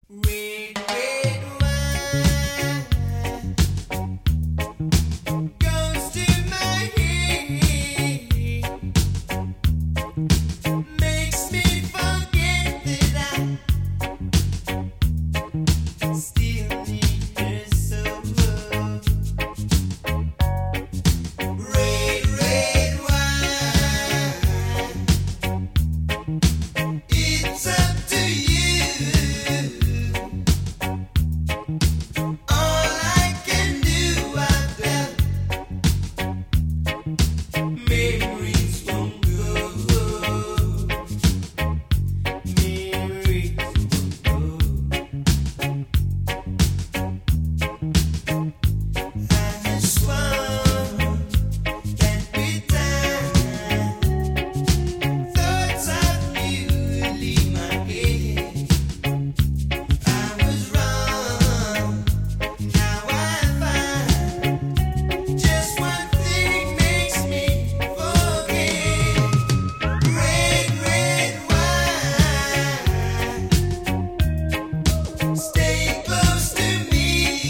Red, red wine goes to my head, makes me forget that I still need her so. Red, red wine, it's up to you. All I can do, I felt memories won't go. Memories won't go. I swung, can't be tied. Thoughts of you leave my head. I was wrong. Now I find just one thing makes me forget. Red, red wine, stay close to me.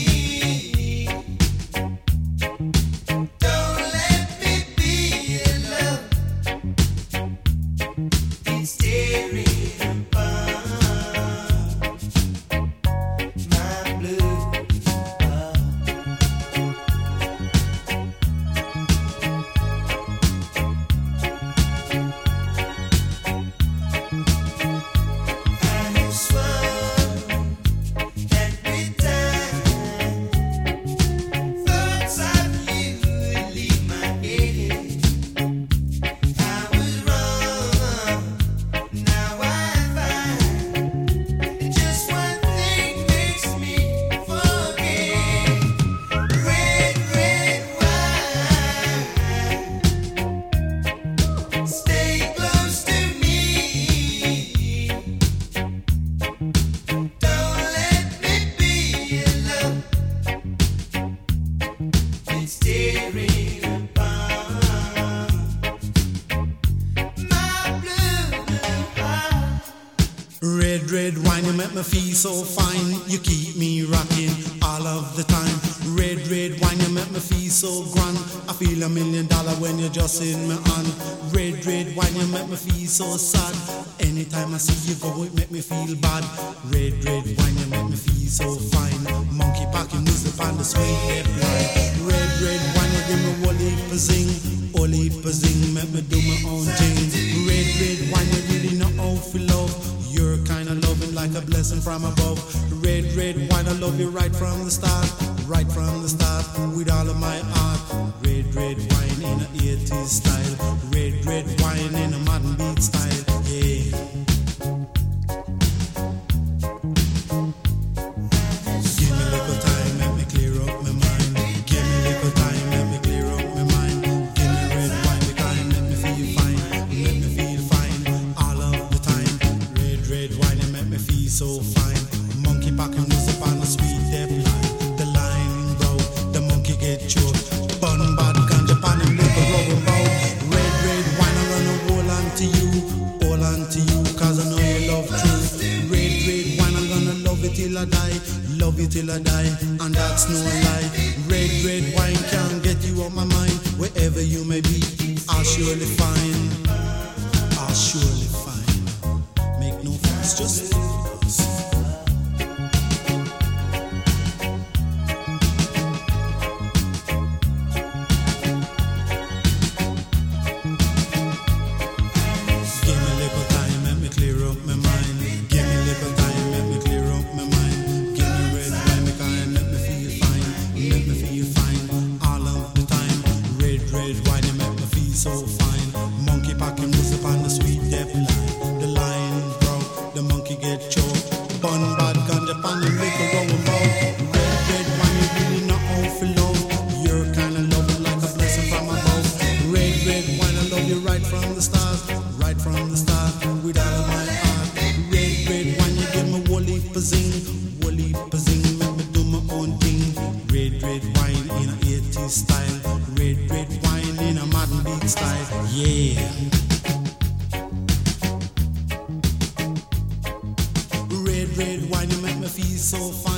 Don't let me be alone. It's tearing apart my blue heart. I swung, can't be tied. Thoughts of you leave my head. I was wrong. Now I find just one thing makes me forget. Red, red wine, stay close to me. Don't let me be alone. It's tearing apart my blue heart. Red, red wine, you make me feel so fine. You keep me rocking all of the time. Red, red wine, you make me feel so grand. I feel $1 million when you're just in my hand. Red, red wine, you make me feel so sad. Anytime I see you go, it make me feel bad. Red, red wine, you make me feel so fine. Monkey packing music on the sweet red line. Red, red wine, you give me whole heap of zing. Whole heap of zing, make me do my own thing. Red, red wine, you really know how to love. You're kind of loving like a blessing from above. Red, red wine, I love you right from the start. Right from the start, with all of my heart. Red, red wine in a 80s style. Red, red wine in a modern beat style. Yeah. Give me a little time, let me clear up my mind. Give me a little time, let me clear up my mind. Give me red wine, because it make me feel fine. Make me feel fine all of the time. Red, red wine, it make me feel so fine. Monkey packing music on the sweet deep line. The line broke, the monkey get choked. Bun bad ganja pan him little rubber bow. Red, red wine, I'm gonna hold on to you. Hold on to you, cause I know you love truth. Red, red wine, I'm gonna love it till I die. Love you till I die, and that's no lie. Red, red wine can't get you out my mind. Wherever you may be, I'll surely find. I'll surely find. Make no fuss, just live with us. Give me a little time, let me clear up my mind. Give me a little time, let me clear up my mind. Give me red wine, because it make me feel fine. Make me feel fine all of the time. Red, red wine, it make me feel so fine. Monkey packing music on the sweet deep line. The line broke, the monkey get choked. Bun bad ganja pan him little rubber bow. Red, red wine, you really know how to love. You're kind of loving like a blessing from above. Red, red wine, I love you right from the start. Right from the start, with all of my heart. Red, red wine, you give me whole heap of zing. Whole heap of zing, make me do my own thing. Red, red wine in a 80s style. Red, red wine in a modern beat style. Yeah. Red, red wine, you make me feel so fine.